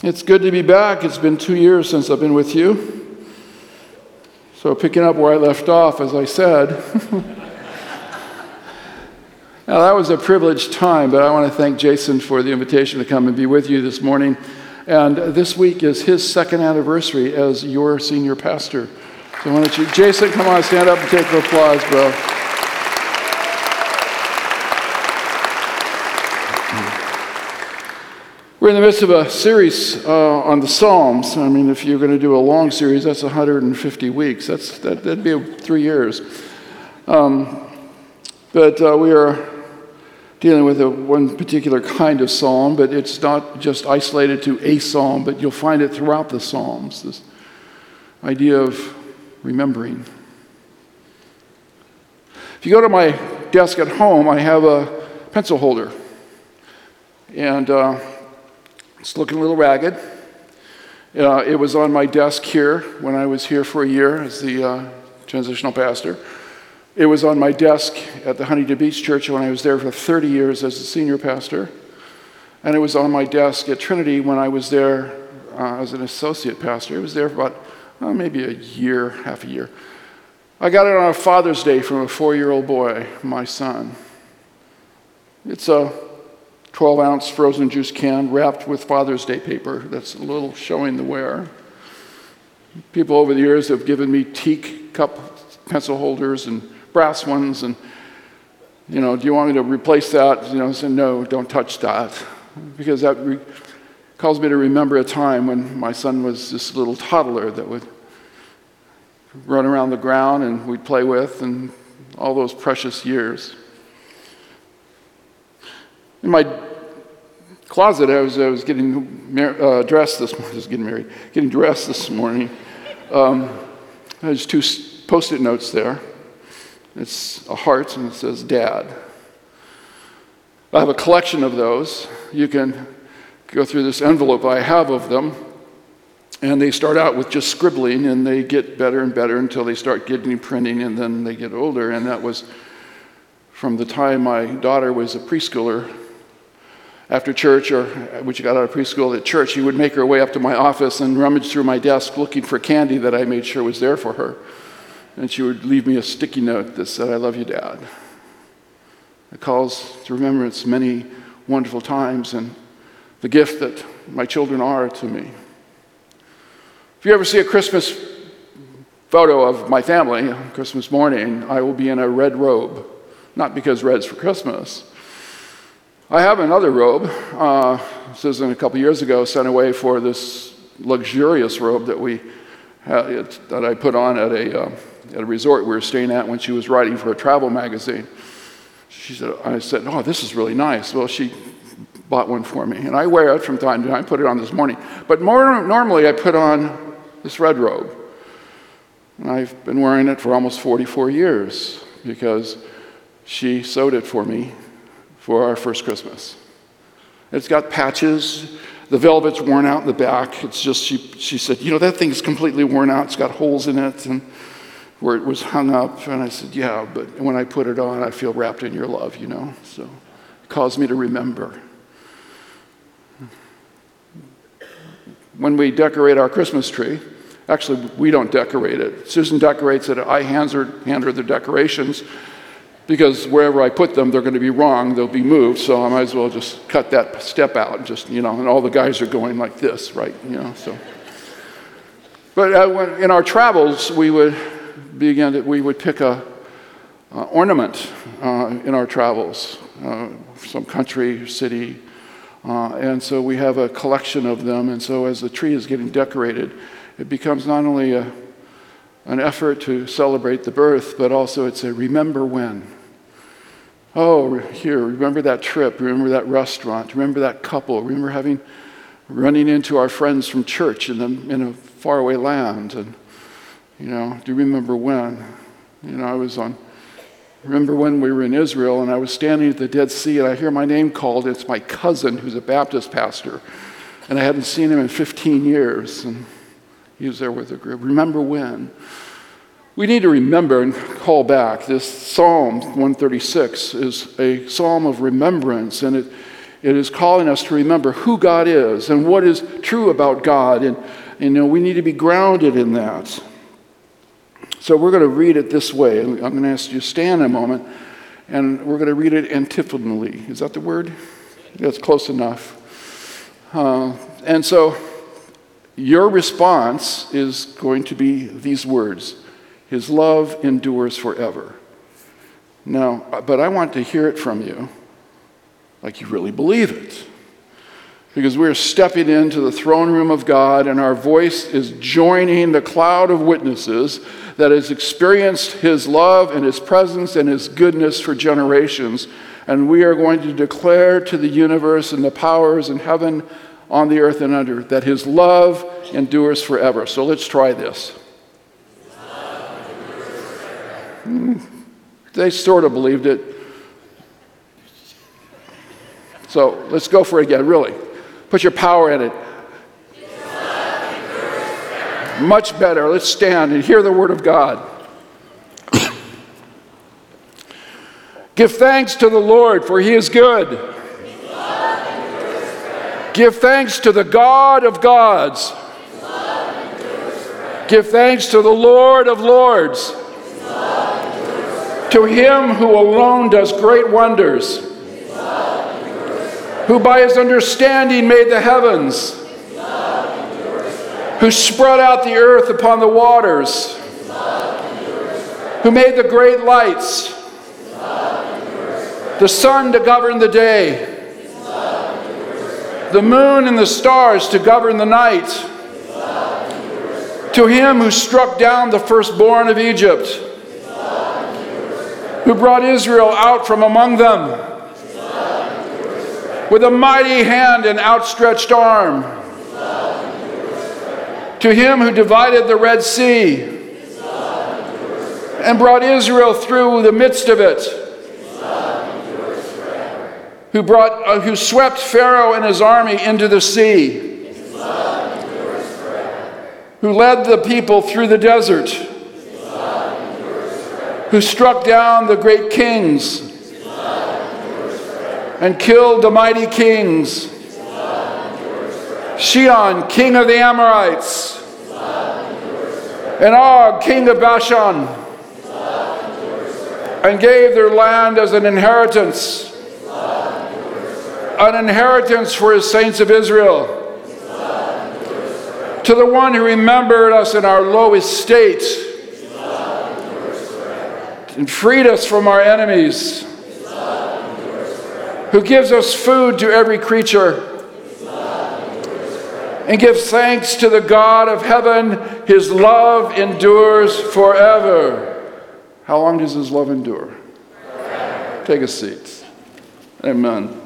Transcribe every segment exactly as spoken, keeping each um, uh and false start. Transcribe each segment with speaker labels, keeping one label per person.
Speaker 1: It's good to be back. It's been two years since I've been with you. So picking up where I left off, as I said, now that was a privileged time, but I want to thank Jason for the invitation to come and be with you this morning. And this week is his second anniversary as your senior pastor. So why don't you, Jason, come on, stand up and take the applause, bro. We're in the midst of a series uh, on the Psalms. I mean, if you're going to do a long series, that's one hundred fifty weeks. That's that, that'd be three years. Um, but uh, we are dealing with a, one particular kind of psalm, but it's not just isolated to a psalm, but you'll find it throughout the Psalms, this idea of remembering. If you go to my desk at home, I have a pencil holder. And uh, it's looking a little ragged. Uh, it was on my desk here when I was here for a year as the uh, transitional pastor. It was on my desk at the Huntington Beach Church when I was there for thirty years as the senior pastor. And it was on my desk at Trinity when I was there uh, as an associate pastor. It was there for about uh, maybe a year, half a year. I got it on a Father's Day from a four-year-old boy, my son. It's a twelve-ounce frozen juice can wrapped with Father's Day paper that's a little showing the wear. People over the years have given me teak cup pencil holders and brass ones, and, you know, do you want me to replace that? You know, I said, no, don't touch that, because that re- calls me to remember a time when my son was this little toddler that would run around the ground and we'd play with, and all those precious years. In my closet, I was I was getting mar- uh, dressed this morning. I was getting married, getting dressed this morning. Um, there's two post-it notes there. It's a heart and it says "Dad." I have a collection of those. You can go through this envelope I have of them, and they start out with just scribbling, and they get better and better until they start getting printing, and then they get older. And that was from the time my daughter was a preschooler. After church, or when she got out of preschool at church, she would make her way up to my office and rummage through my desk looking for candy that I made sure was there for her. And she would leave me a sticky note that said, "I love you, Dad." It calls to remembrance many wonderful times and the gift that my children are to me. If you ever see a Christmas photo of my family, Christmas morning, I will be in a red robe. Not because red's for Christmas. I have another robe. Uh, Susan, a couple years ago, sent away for this luxurious robe that we had, that I put on at a uh, at a resort we were staying at when she was writing for a travel magazine. She said, I said, "Oh, this is really nice." Well, she bought one for me, and I wear it from time to time. I put it on this morning, but more normally I put on this red robe, and I've been wearing it for almost forty-four years because she sewed it for me for our first Christmas. It's got patches. The velvet's worn out in the back. It's just, she, she said, "You know, that thing's completely worn out. It's got holes in it," and where it was hung up. And I said, "Yeah, but when I put it on, I feel wrapped in your love, you know." So it caused me to remember. When we decorate our Christmas tree, actually, we don't decorate it. Susan decorates it. I hand her, hand her the decorations, because wherever I put them, they're going to be wrong. They'll be moved, so I might as well just cut that step out. Just, you know, and all the guys are going like this, right? You know, so. But uh, when, in our travels, we would begin to, we would pick a uh, ornament uh, in our travels, uh, some country, city, uh, and so we have a collection of them. And so as the tree is getting decorated, it becomes not only a, an effort to celebrate the birth, but also it's a remember when. Oh, here, remember that trip, remember that restaurant, remember that couple, remember having, running into our friends from church in, the, in a faraway land, and, you know, do you remember when? You know, I was on, remember when we were in Israel, and I was standing at the Dead Sea, and I hear my name called. It's my cousin who's a Baptist pastor, and I hadn't seen him in fifteen years, and he was there with a group. Remember when? We need to remember and call back. This Psalm one thirty-six is a psalm of remembrance, and it It is calling us to remember who God is and what is true about God. And, you know, we need to be grounded in that. So we're going to read it this way. I'm going to ask you to stand a moment, and we're going to read it antiphonally. Is that the word? That's close enough. Uh, and so your response is going to be these words: His love endures forever. Now, but I want to hear it from you like you really believe it. Because we're stepping into the throne room of God, and our voice is joining the cloud of witnesses that has experienced His love and His presence and His goodness for generations. And we are going to declare to the universe and the powers in heaven, on the earth and under, that His love endures forever. So let's try this. Hmm. They sort of believed it. So let's go for it again, really. Put your power in it. Much better. Let's stand and hear the word of God. Give thanks to the Lord, for He is good. Give thanks to the God of gods. Give thanks to the Lord of lords. To Him who alone does great wonders, who by His understanding made the heavens, who spread out the earth upon the waters, who made the great lights, the sun to govern the day, the moon and the stars to govern the night, to Him who struck down the firstborn of Egypt, who brought Israel out from among them with a mighty hand and outstretched arm, to Him who divided the Red Sea and brought Israel through the midst of it, who brought, uh, who swept Pharaoh and his army into the sea, who led the people through the desert, who struck down the great kings and killed the mighty kings, Sihon, king of the Amorites, and Og, king of Bashan, and gave their land as an inheritance, an inheritance for His saints of Israel. To the one who remembered us in our low estate and freed us from our enemies, who gives us food to every creature, and gives thanks to the God of heaven. His love endures forever. How long does His love endure? Forever. Take a seat. Amen.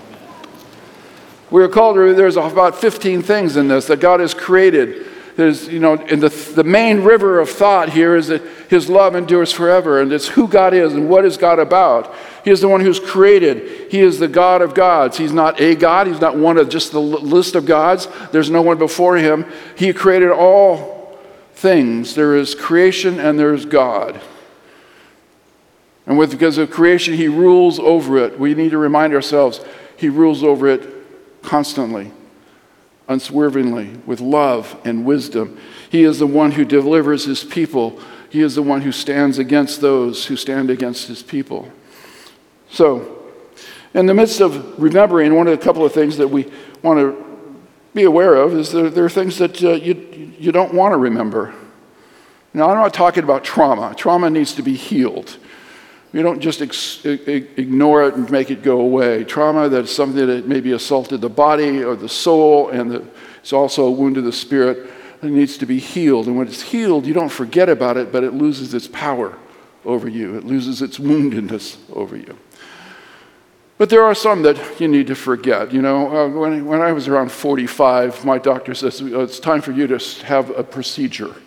Speaker 1: We are called to, there's about fifteen things in this that God has created. There's, you know, and the, the main river of thought here is that His love endures forever, and it's who God is and what is God about. He is the one who's created. He is the God of gods. He's not a God. He's not one of just the list of gods. There's no one before Him. He created all things. There is creation and there is God. And with, because of creation, He rules over it. We need to remind ourselves, He rules over it constantly, unswervingly, with love and wisdom. He is the one who delivers His people. He is the one who stands against those who stand against His people. So, in the midst of remembering, one of the couple of things that we want to be aware of is there, there are things that uh, you, you don't want to remember. Now, I'm not talking about trauma. Trauma needs to be healed. You don't just ex- ignore it and make it go away. Trauma, that's something that maybe assaulted the body or the soul, and the, it's also a wound to the spirit. It needs to be healed. And when it's healed, you don't forget about it, but it loses its power over you. It loses its woundedness over you. But there are some that you need to forget. You know, uh, when, when I was around forty-five, my doctor says, it's time for you to have a procedure.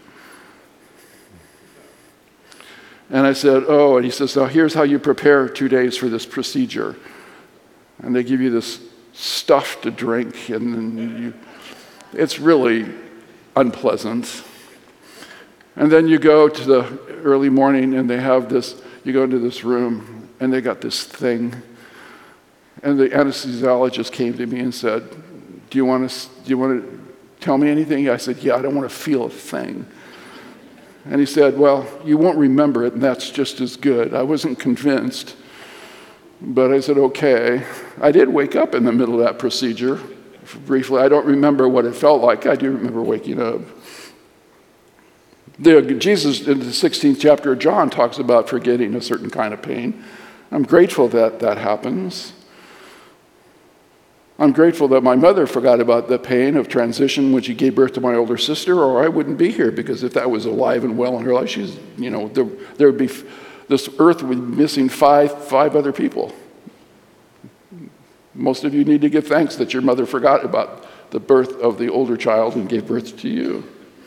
Speaker 1: And I said, oh, and he says, now here's how you prepare two days for this procedure. And they give you this stuff to drink, and then you, it's really unpleasant. And then you go to the early morning, and they have this, you go into this room, and they got this thing, And the anesthesiologist came to me and said, do you want to, do you want to tell me anything? I said, yeah, I don't want to feel a thing. And he said, well, you won't remember it, and that's just as good. I wasn't convinced, but I said, okay. I did wake up in the middle of that procedure briefly. I don't remember what it felt like. I do remember waking up. The, Jesus, in the sixteenth chapter of John, talks about forgetting a certain kind of pain. I'm grateful that that happens. I'm grateful that my mother forgot about the pain of transition when she gave birth to my older sister, or I wouldn't be here, because if that was alive and well in her life, she's, you know, there, there would be, this earth would be missing five, five other people. Most of you need to give thanks that your mother forgot about the birth of the older child and gave birth to you.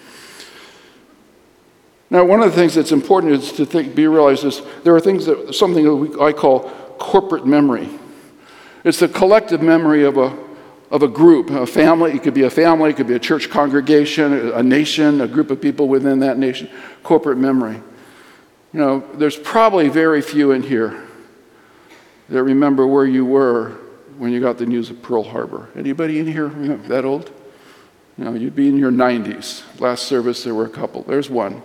Speaker 1: Now, one of the things that's important is to think, be realized is there are things that, something that we, I call corporate memory. It's the collective memory of a, of a group, a family. It could be a family, it could be a church congregation, a nation, a group of people within that nation. Corporate memory. You know, there's probably very few in here that remember where you were when you got the news of Pearl Harbor. Anybody in here that old? You know, you'd be in your nineties. Last service, there were a couple. There's one.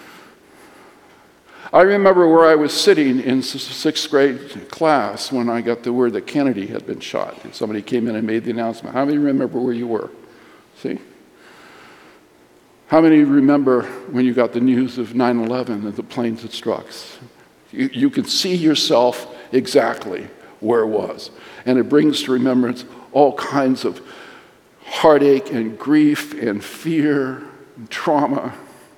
Speaker 1: I remember where I was sitting in sixth grade class when I got the word that Kennedy had been shot. And somebody came in and made the announcement. How many remember where you were? See? How many remember when you got the news of nine eleven and the planes that struck? You, you can see yourself exactly where it was. And it brings to remembrance all kinds of heartache and grief and fear and trauma.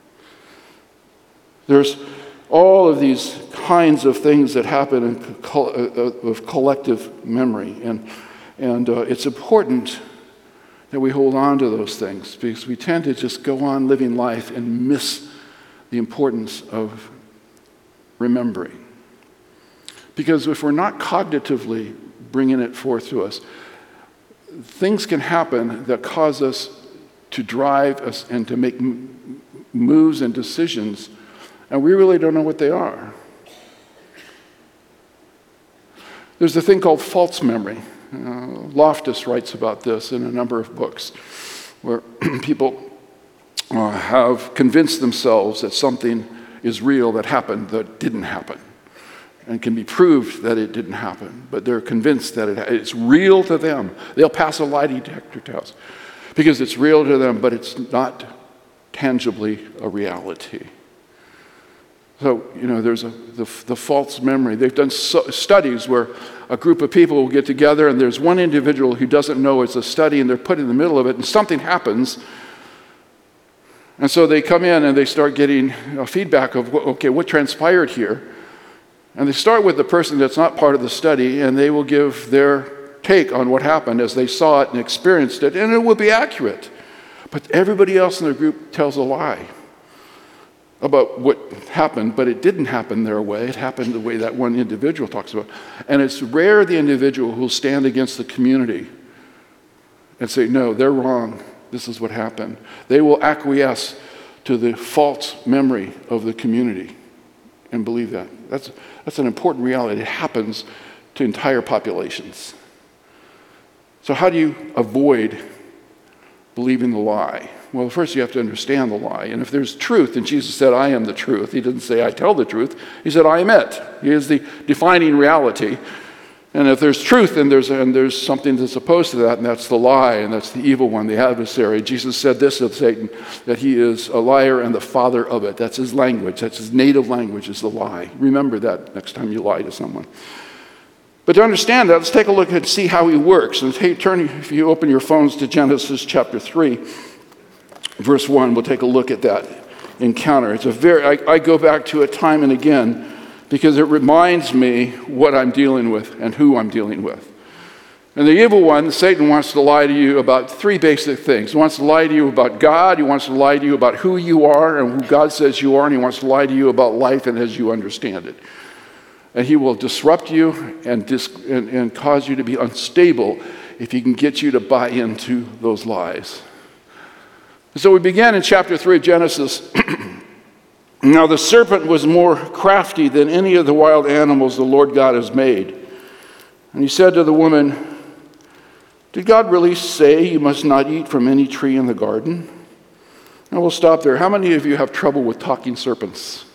Speaker 1: There's all of these kinds of things that happen in co- uh, of collective memory. And, and uh, it's important that we hold on to those things, because we tend to just go on living life and miss the importance of remembering. Because if we're not cognitively bringing it forth to us, things can happen that cause us to drive us and to make m- moves and decisions, and we really don't know what they are. There's a thing called false memory. Uh, Loftus writes about this in a number of books, where people uh, have convinced themselves that something is real that happened that didn't happen, and can be proved that it didn't happen, but they're convinced that it, it's real to them. They'll pass a lie detector test because it's real to them, but it's not tangibly a reality. So, you know, there's a, the, the false memory. They've done so, studies where a group of people will get together and there's one individual who doesn't know it's a study, and they're put in the middle of it and something happens. And so they come in and they start getting you know, feedback of, okay, what transpired here? And they start with the person that's not part of the study, and they will give their take on what happened as they saw it and experienced it, and it will be accurate. But everybody else in the group tells a lie about what happened, but it didn't happen their way. It happened the way that one individual talks about. And it's rare the individual who will stand against the community and say, no, they're wrong. This is what happened. They will acquiesce to the false memory of the community and believe that. That's, that's an important reality. It happens to entire populations. So how do you avoid believing the lie? Well, first you have to understand the lie. And if there's truth, and Jesus said, I am the truth. He didn't say, I tell the truth. He said, I am it. He is the defining reality. And if there's truth, and there's, and there's something that's opposed to that, and that's the lie, and that's the evil one, the adversary. Jesus said this of Satan, that he is a liar and the father of it. That's his language. That's his native language, is the lie. Remember that next time you lie to someone. But to understand that, let's take a look and see how he works. And hey, turn, if you open your phones to Genesis chapter three, verse one, we'll take a look at that encounter. It's a very, I, I go back to it time and again because it reminds me what I'm dealing with and who I'm dealing with. And the evil one, Satan, wants to lie to you about three basic things. He wants to lie to you about God. He wants to lie to you about who you are and who God says you are. And he wants to lie to you about life and as you understand it. And he will disrupt you and, dis- and, and cause you to be unstable if he can get you to buy into those lies. So we began in chapter three of Genesis. Now the serpent was more crafty than any of the wild animals the Lord God has made. And he said to the woman, did God really say you must not eat from any tree in the garden? And we'll stop there. How many of you have trouble with talking serpents?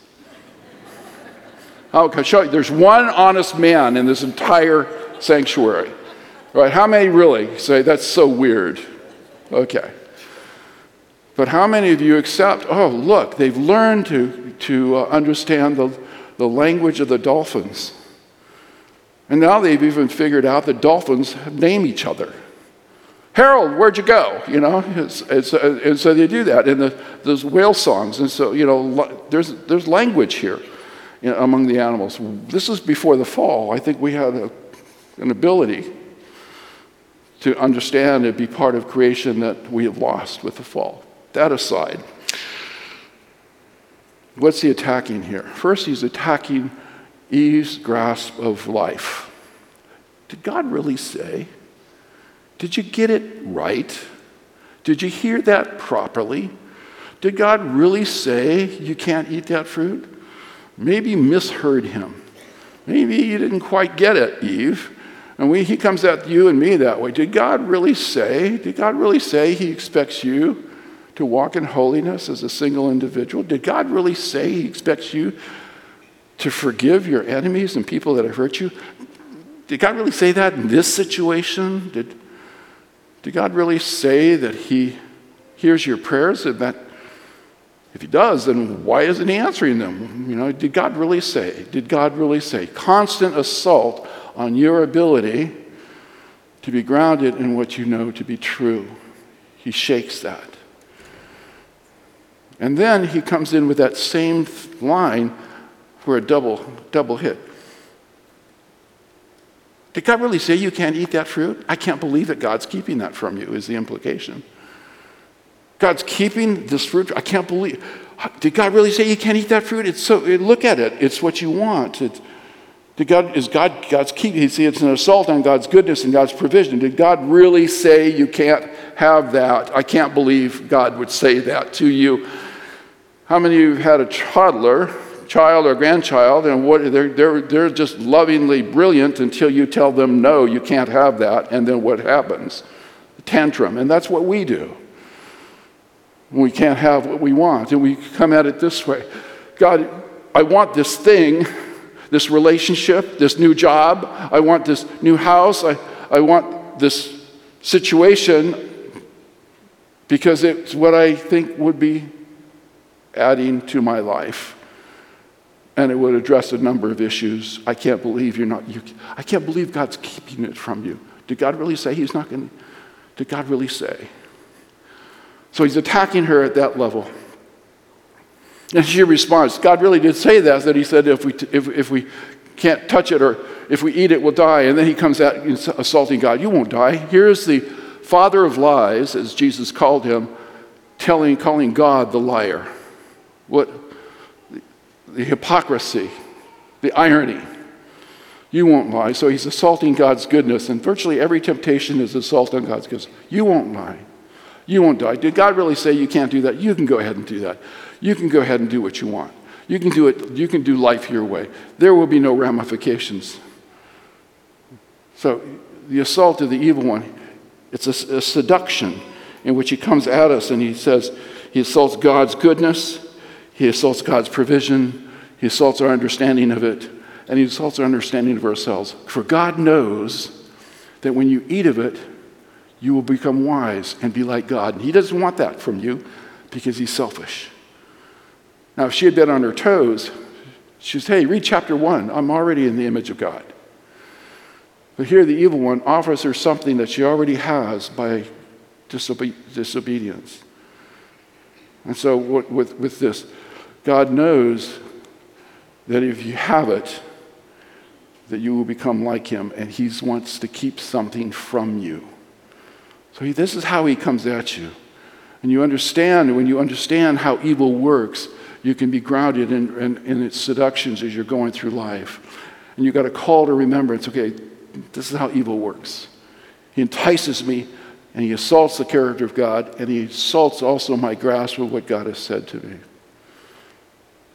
Speaker 1: I'll show you. There's one honest man in this entire sanctuary. Right? How many really say that's so weird? Okay. But how many of you accept, oh, look, they've learned to, to uh, understand the, the language of the dolphins. And now they've even figured out that dolphins name each other. Harold, where'd you go? You know, it's, it's, uh, and so they do that in the, those whale songs. And so, you know, there's, there's language here, you know, among the animals. This is before the fall. I think we had a, an ability to understand and be part of creation that we have lost with the fall. That aside, what's he attacking here? First, he's attacking Eve's grasp of life. Did God really say? Did you get it right? Did you hear that properly? Did God really say you can't eat that fruit? Maybe you misheard him. Maybe you didn't quite get it, Eve. And we, he comes at you and me that way. Did God really say? Did God really say he expects you to walk in holiness as a single individual? Did God really say he expects you to forgive your enemies and people that have hurt you? Did God really say that in this situation? Did, did God really say that he hears your prayers? And that if he does, then why isn't he answering them? You know, did God really say? Did God really say? Constant assault on your ability to be grounded in what you know to be true. He shakes that. And then he comes in with that same line for a double, double hit. Did God really say you can't eat that fruit? I can't believe that God's keeping that from you, is the implication. God's keeping this fruit. I can't believe. Did God really say you can't eat that fruit? It's so, look at it. It's what you want. It's, Did God, is God, God's keeping, you see, it's an assault on God's goodness and God's provision. Did God really say you can't have that? I can't believe God would say that to you. How many of you have had a toddler, child or grandchild, and what, they're, they're, they're just lovingly brilliant until you tell them, no, you can't have that, and then what happens? A tantrum, and that's what we do. We can't have what we want, and we come at it this way. God, I want this thing, this relationship, this new job. I want this new house. I, I want this situation because it's what I think would be adding to my life. And it would address a number of issues. I can't believe you're not, you, I can't believe God's keeping it from you. Did God really say he's not going to, did God really say? So he's attacking her at that level. And she responds, God really did say that, that he said if we, if, if we can't touch it or if we eat it, we'll die. And then he comes out assaulting God. You won't die. Here's the father of lies, as Jesus called him, telling, calling God the liar. What the, the hypocrisy, the irony. You won't lie. So he's assaulting God's goodness. And virtually every temptation is assault on God's goodness. You won't lie. You won't die. Did God really say you can't do that? You can go ahead and do that. You can go ahead and do what you want. You can do it. You can do life your way. There will be no ramifications. So the assault of the evil one, it's a, a seduction in which he comes at us and he says, he assaults God's goodness, he assaults God's provision, he assaults our understanding of it, and he assaults our understanding of ourselves. For God knows that when you eat of it, you will become wise and be like God. And he doesn't want that from you because he's selfish. Now, if she had been on her toes, she says, hey, read chapter one. I'm already in the image of God. But here the evil one offers her something that she already has by disobe- disobedience. And so with, with this, God knows that if you have it, that you will become like him, and he wants to keep something from you. So he, this is how he comes at you. And you understand, when you understand how evil works, you can be grounded in, in, in its seductions as you're going through life. And you've got a call to remembrance, okay, this is how evil works. He entices me, and he assaults the character of God, and he assaults also my grasp of what God has said to me.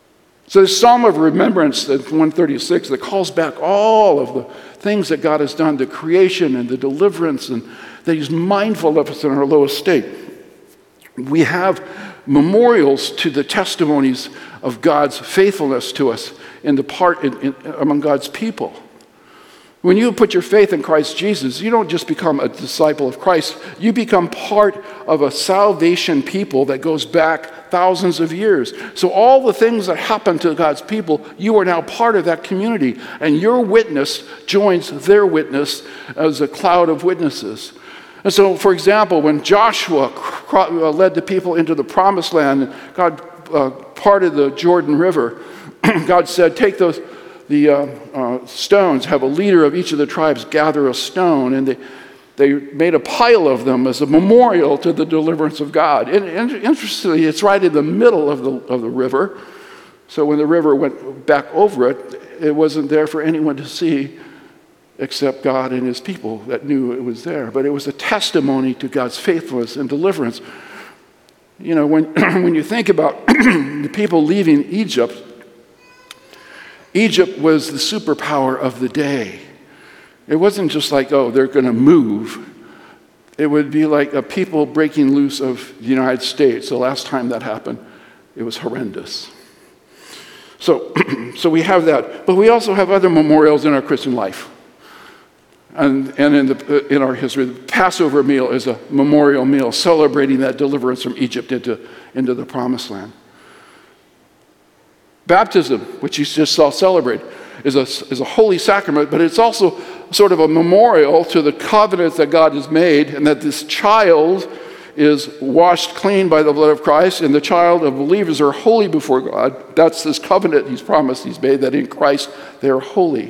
Speaker 1: So this Psalm of Remembrance, that one thirty-six, that calls back all of the things that God has done, the creation and the deliverance, and that he's mindful of us in our lowest state. We have memorials to the testimonies of God's faithfulness to us in the part in, in, among God's people. When you put your faith in Christ Jesus, you don't just become a disciple of Christ, you become part of a salvation people that goes back thousands of years. So all the things that happen to God's people, you are now part of that community, and your witness joins their witness as a cloud of witnesses. And so, for example, when Joshua led the people into the promised land, God uh, parted the Jordan River, God said, take those the uh, uh, stones, have a leader of each of the tribes gather a stone, and they, they made a pile of them as a memorial to the deliverance of God. And, and interestingly, it's right in the middle of the, of the river, so when the river went back over it, it wasn't there for anyone to see except God and his people that knew it was there. But it was a testimony to God's faithfulness and deliverance. You know, when, when you think about the people leaving Egypt, Egypt was the superpower of the day. It wasn't just like, oh, they're going to move. It would be like a people breaking loose of the United States. The last time that happened, it was horrendous. So, so we have that. But we also have other memorials in our Christian life. And, and in, the, in our history, the Passover meal is a memorial meal celebrating that deliverance from Egypt into, into the Promised Land. Baptism, which you just saw celebrate, is a, is a holy sacrament, but it's also sort of a memorial to the covenants that God has made, and that this child is washed clean by the blood of Christ, and the child of believers are holy before God. That's this covenant he's promised, he's made, that in Christ they are holy.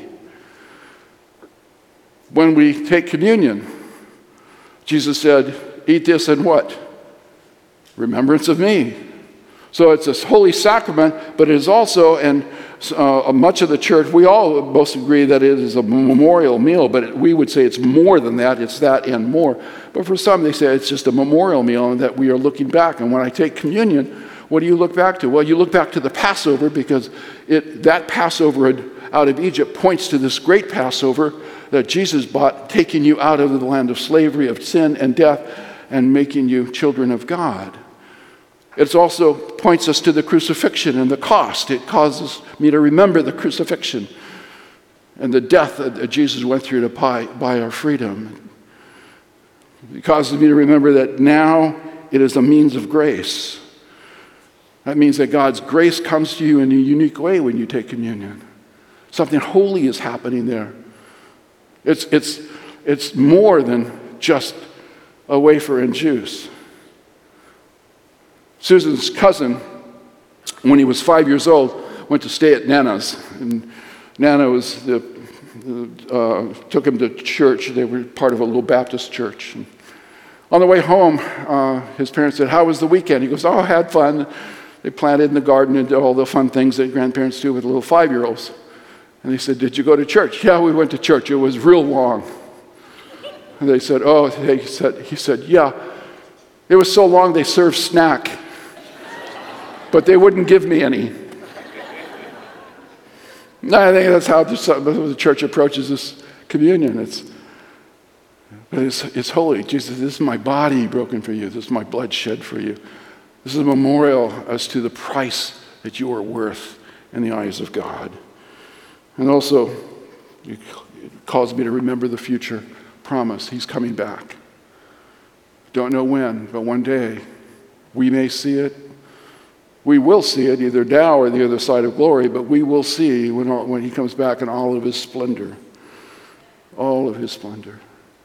Speaker 1: When we take communion, Jesus said, eat this and what? Remembrance of me. So it's a holy sacrament, but it is also, and uh, much of the church, we all most agree that it is a memorial meal, but it, we would say it's more than that, it's that and more. But for some, they say it's just a memorial meal and that we are looking back. And when I take communion, what do you look back to? Well, you look back to the Passover, because it, that Passover out of Egypt points to this great Passover that Jesus bought, taking you out of the land of slavery, of sin and death, and making you children of God. It also points us to the crucifixion and the cost. It causes me to remember the crucifixion and the death that Jesus went through to buy, buy our freedom. It causes me to remember that now it is a means of grace. That means that God's grace comes to you in a unique way when you take communion. Something holy is happening there. It's, it's, it's more than just a wafer and juice. Susan's cousin, when he was five years old, went to stay at Nana's. And Nana was the, uh, took him to church. They were part of a little Baptist church. And on the way home, uh, his parents said, how was the weekend? He goes, oh, I had fun. They planted in the garden and did all the fun things that grandparents do with little five-year-olds. And they said, did you go to church? Yeah, we went to church. It was real long. And they said, oh, they said, he said, yeah. It was so long they served snack. But they wouldn't give me any. No, I think that's how the church approaches this communion. It's, it's, it's holy. Jesus, this is my body broken for you. This is my blood shed for you. This is a memorial as to the price that you are worth in the eyes of God. And also, it calls me to remember the future promise. He's coming back. Don't know when, but one day we may see it. We will see it either now or the other side of glory, but we will see when, all, when he comes back in all of his splendor. All of his splendor.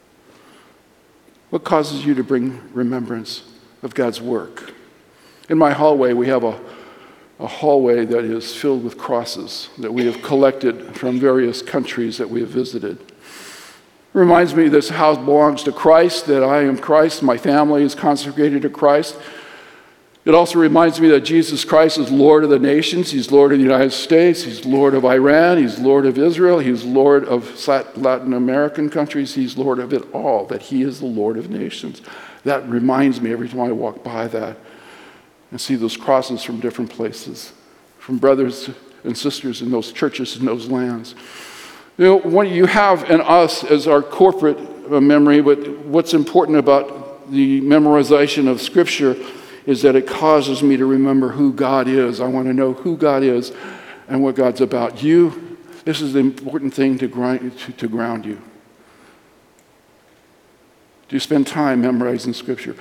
Speaker 1: What causes you to bring remembrance of God's work? In my hallway, we have a, a hallway that is filled with crosses that we have collected from various countries that we have visited. It reminds me this house belongs to Christ, that I am Christ, my family is consecrated to Christ. It also reminds me that Jesus Christ is Lord of the nations. He's Lord of the United States. He's Lord of Iran. He's Lord of Israel. He's Lord of Latin American countries. He's Lord of it all, that he is the Lord of nations. That reminds me every time I walk by that and see those crosses from different places, from brothers and sisters in those churches in those lands. You know, when you have in us as our corporate uh, memory, but what's important about the memorization of Scripture is that it causes me to remember who God is. I want to know who God is and what God's about. You, this is the important thing to grind, to, to ground you. Do you spend time memorizing Scripture?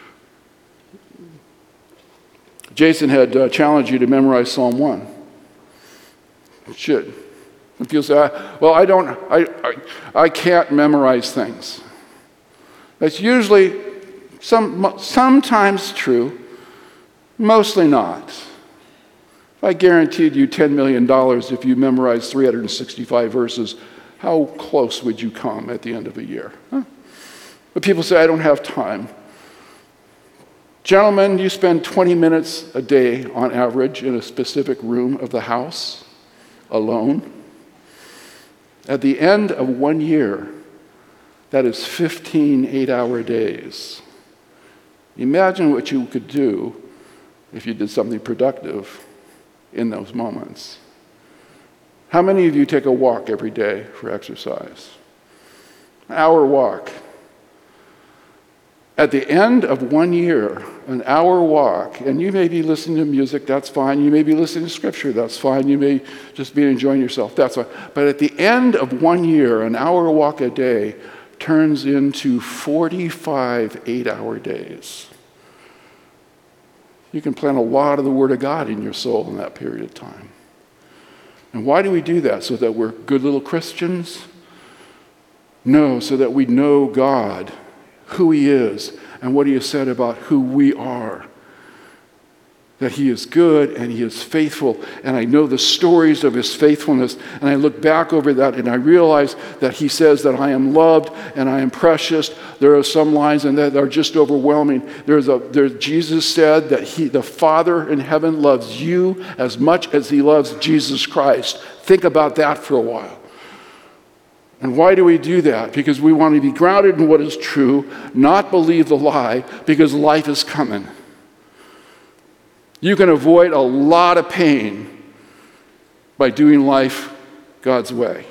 Speaker 1: Jason had uh, challenged you to memorize Psalm one. You should. If you say, well, I don't, I, I, I can't memorize things. That's usually some, sometimes true, mostly not. If I guaranteed you ten million dollars if you memorized three hundred sixty-five verses, how close would you come at the end of a year? Huh? But people say, I don't have time. Gentlemen, you spend twenty minutes a day on average in a specific room of the house, alone. At the end of one year, that is fifteen eight-hour days. Imagine what you could do if you did something productive in those moments. How many of you take a walk every day for exercise? An hour walk. At the end of one year, an hour walk, and you may be listening to music, that's fine. You may be listening to Scripture, that's fine. You may just be enjoying yourself, that's fine. But at the end of one year, an hour walk a day turns into forty-five eight-hour days. You can plant a lot of the Word of God in your soul in that period of time. And why do we do that? So that we're good little Christians? No, so that we know God, who He is, and what He has said about who we are. That He is good and He is faithful, and I know the stories of His faithfulness, and I look back over that and I realize that He says that I am loved and I am precious. There are some lines in that are just overwhelming. There's a there, Jesus said that He, the Father in heaven, loves you as much as He loves Jesus Christ. Think about that for a while. And why do we do that? Because we want to be grounded in what is true, not believe the lie, because life is coming. You can avoid a lot of pain by doing life God's way.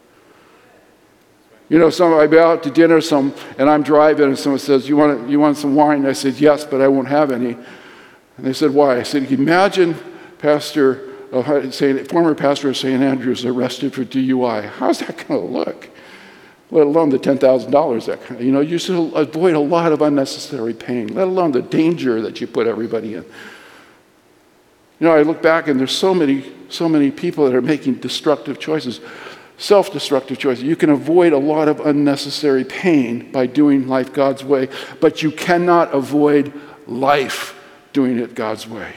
Speaker 1: You know, some I've been out to dinner, some, and I'm driving, and someone says, you want, you want some wine? And I said, yes, but I won't have any. And they said, why? I said, imagine Pastor, uh, saying, former pastor of Saint Andrews arrested for D U I. How's that going to look? Let alone the ten thousand dollars. That kind of, you know, you should avoid a lot of unnecessary pain, let alone the danger that you put everybody in. You know, I look back and there's so many, so many people that are making destructive choices, self-destructive choices. You can avoid a lot of unnecessary pain by doing life God's way, but you cannot avoid life doing it God's way.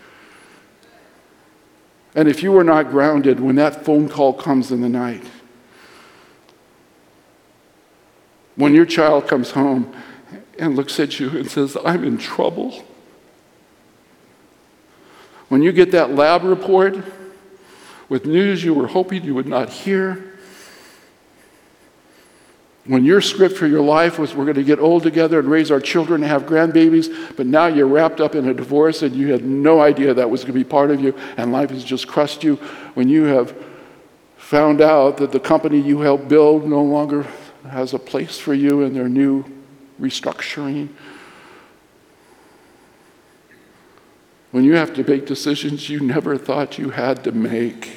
Speaker 1: And if you are not grounded when that phone call comes in the night, when your child comes home and looks at you and says, I'm in trouble, when you get that lab report with news you were hoping you would not hear, when your script for your life was we're going to get old together and raise our children and have grandbabies, but now you're wrapped up in a divorce and you had no idea that was going to be part of you and life has just crushed you, when you have found out that the company you helped build no longer has a place for you in their new restructuring, when you have to make decisions you never thought you had to make,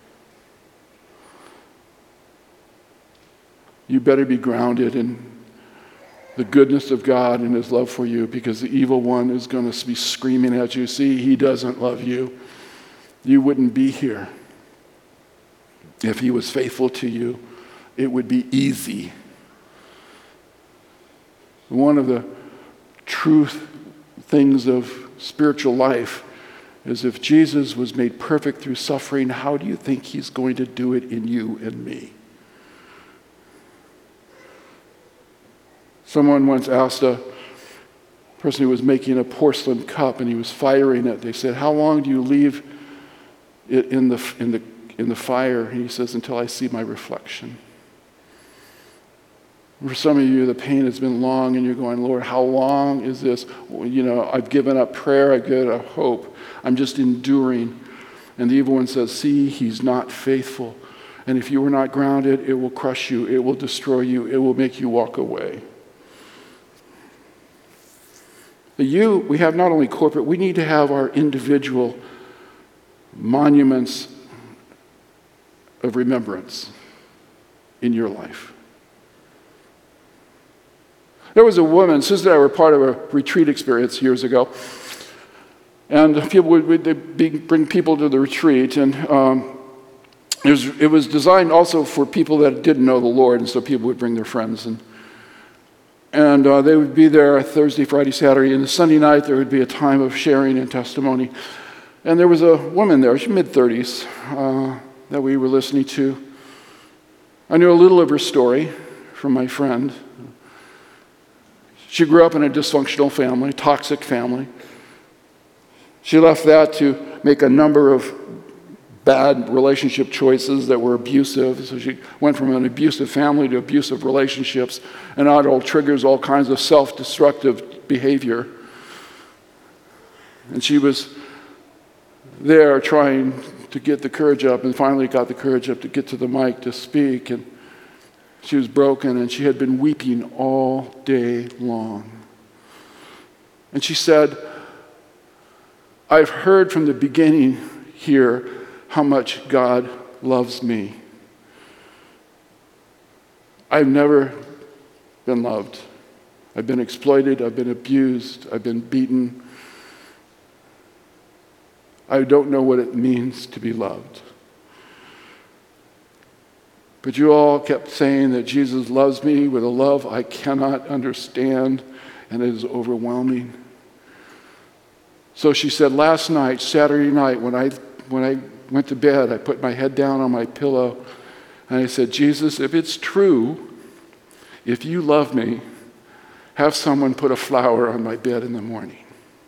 Speaker 1: you better be grounded in the goodness of God and His love for you, because the evil one is going to be screaming at you, see, he doesn't love you. You wouldn't be here. If he was faithful to you, it would be easy. One of the truth things of spiritual life is if Jesus was made perfect through suffering, how do you think He's going to do it in you and me? Someone once asked a person who was making a porcelain cup and he was firing it. They said, how long do you leave it in the, in the, in the fire? And he says, until I see my reflection. For some of you, the pain has been long and you're going, Lord, how long is this? You know, I've given up prayer, I've given up hope. I'm just enduring. And the evil one says, see, he's not faithful. And if you are not grounded, it will crush you. It will destroy you. It will make you walk away. The you, we have not only corporate, we need to have our individual monuments of remembrance in your life. There was a woman, Susan and I were part of a retreat experience years ago, and people would, would they'd be, bring people to the retreat, and um, it, was, it was designed also for people that didn't know the Lord, and so people would bring their friends, and And uh, they would be there Thursday, Friday, Saturday, and the Sunday night there would be a time of sharing and testimony. And there was a woman there, she's mid-thirties, uh, that we were listening to. I knew a little of her story from my friend. She grew up in a dysfunctional family, toxic family. She left that to make a number of bad relationship choices that were abusive. So she went from an abusive family to abusive relationships, and that all triggers all kinds of self-destructive behavior. And she was there trying to get the courage up, and finally got the courage up to get to the mic to speak, and she was broken, and she had been weeping all day long. And she said, I've heard from the beginning here how much God loves me. I've never been loved. I've been exploited, I've been abused, I've been beaten. I don't know what it means to be loved. But you all kept saying that Jesus loves me with a love I cannot understand, and it is overwhelming. So she said, last night, Saturday night, when I when I went to bed, I put my head down on my pillow, and I said, Jesus, if it's true, if you love me, have someone put a flower on my bed in the morning.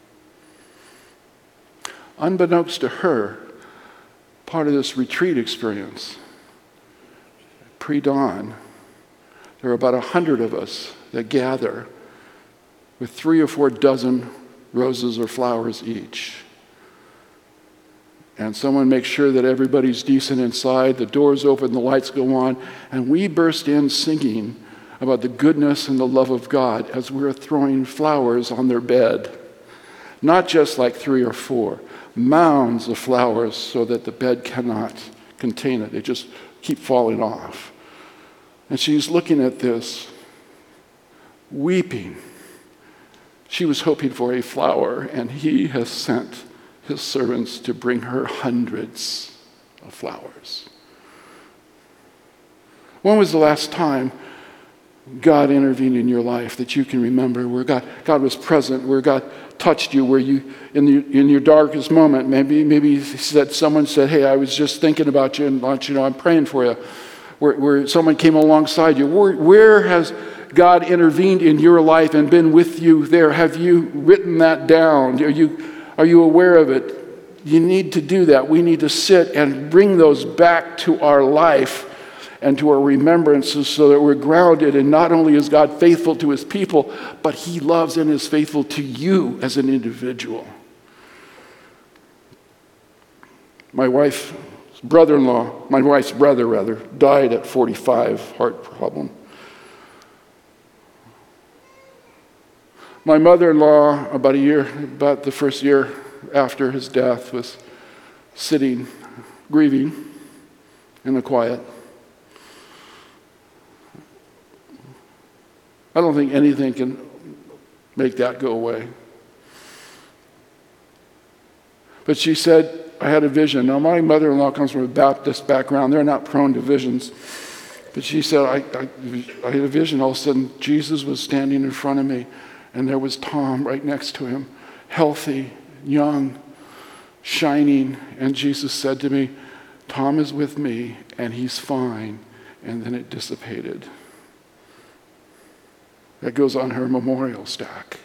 Speaker 1: Unbeknownst to her, part of this retreat experience, pre-dawn, there are about a hundred of us that gather with three or four dozen roses or flowers each. And someone makes sure that everybody's decent inside, the doors open, the lights go on, and we burst in singing about the goodness and the love of God as we're throwing flowers on their bed. Not just like three or four, mounds of flowers so that the bed cannot contain it. They just keep falling off. And she's looking at this, weeping. She was hoping for a flower, and he has sent his servants to bring her hundreds of flowers. When was the last time God intervened in your life that you can remember, where God, God was present, where God touched you, where you, in, the, in your darkest moment, maybe maybe said, someone said, hey, I was just thinking about you and want you to know I'm praying for you, where, where someone came alongside you. Where, where has God intervened in your life and been with you there? Have you written that down? Are you, are you aware of it? You need to do that. We need to sit and bring those back to our life and to our remembrances so that we're grounded, and not only is God faithful to his people, but he loves and is faithful to you as an individual. My wife's brother-in-law, my wife's brother rather, died at forty-five, heart problem. My mother-in-law, about a year, about the first year after his death, was sitting, grieving in the quiet. I don't think anything can make that go away. But she said, I had a vision. Now, my mother-in-law comes from a Baptist background. They're not prone to visions. But she said, I, I, I had a vision. All of a sudden, Jesus was standing in front of me, and there was Tom right next to him, healthy, young, shining. And Jesus said to me, Tom is with me, and he's fine. And then it dissipated. That goes on her memorial stack.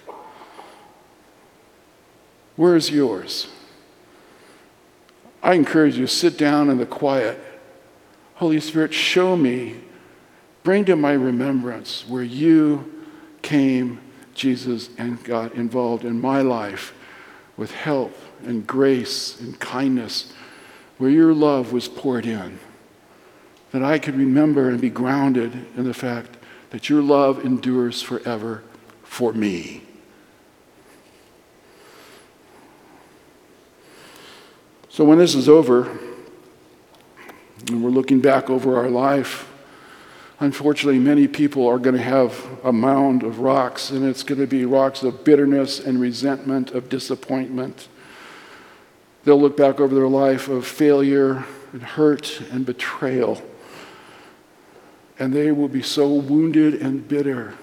Speaker 1: Where's yours? I encourage you to sit down in the quiet. Holy Spirit, show me, bring to my remembrance where you came, Jesus, and got involved in my life with help and grace and kindness where your love was poured in, that I could remember and be grounded in the fact that your love endures forever for me. So when this is over, and we're looking back over our life, unfortunately, many people are going to have a mound of rocks, and it's going to be rocks of bitterness and resentment, of disappointment. They'll look back over their life of failure and hurt and betrayal, and they will be so wounded and bitter.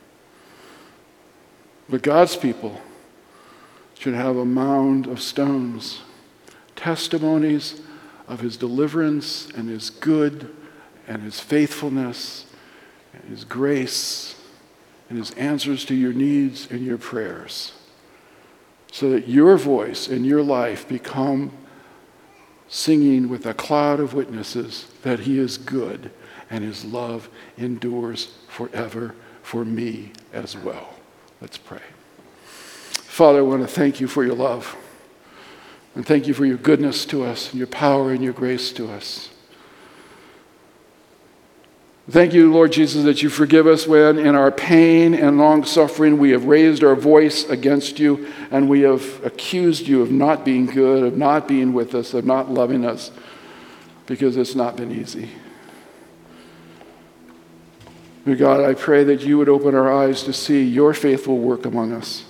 Speaker 1: But God's people should have a mound of stones, testimonies of his deliverance and his good and his faithfulness and his grace and his answers to your needs and your prayers, so that your voice and your life become singing with a cloud of witnesses that he is good and his love endures forever for me as well. Let's pray. Father, I want to thank you for your love. And thank you for your goodness to us and your power and your grace to us. Thank you, Lord Jesus, that you forgive us when in our pain and long suffering we have raised our voice against you and we have accused you of not being good, of not being with us, of not loving us, because it's not been easy. But God, I pray that you would open our eyes to see your faithful work among us,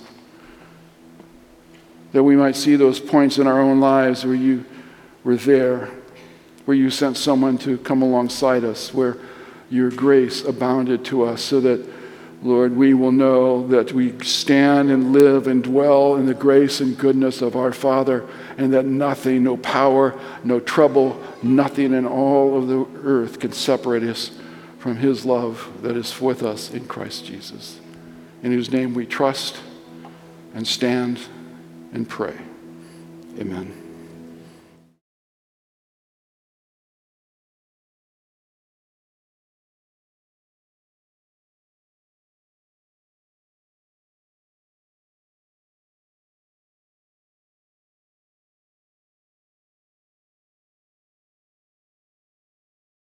Speaker 1: that we might see those points in our own lives where you were there, where you sent someone to come alongside us, where your grace abounded to us, so that, Lord, we will know that we stand and live and dwell in the grace and goodness of our Father, and that nothing, no power, no trouble, nothing in all of the earth can separate us from his love that is with us in Christ Jesus, in whose name we trust and stand and pray. Amen.